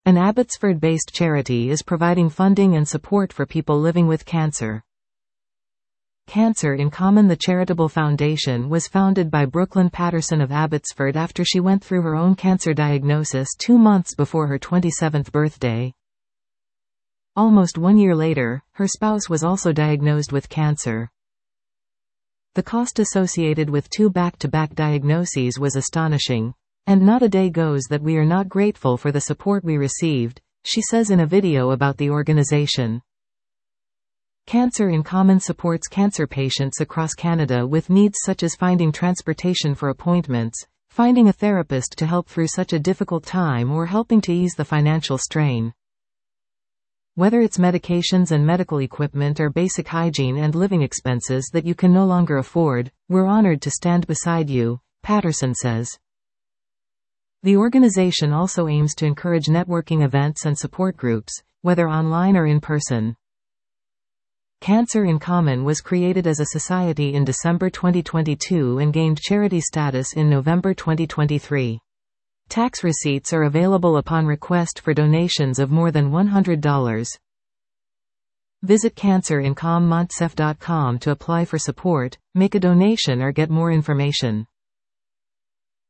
An Abbotsford-based charity is providing funding and support for people living with cancer. Cancer in Common. The charitable foundation was founded by Brooklyn Patterson of Abbotsford after she went through her own cancer diagnosis 2 months before her 27th birthday. Almost 1 year later, her spouse was also diagnosed with cancer. The cost associated with 2 back-to-back diagnoses was astonishing. And not a day goes that we are not grateful for the support we received, she says in a video about the organization. Cancer in Common supports cancer patients across Canada with needs such as finding transportation for appointments, finding a therapist to help through such a difficult time, or helping to ease the financial strain. Whether it's medications and medical equipment or basic hygiene and living expenses that you can no longer afford, we're honored to stand beside you, Patterson says. The organization also aims to encourage networking events and support groups, whether online or in person. Cancer in Common was created as a society in December 2022 and gained charity status in November 2023. Tax receipts are available upon request for donations of more than $100. Visit cancerincommmontcef.com to apply for support, make a donation or get more information.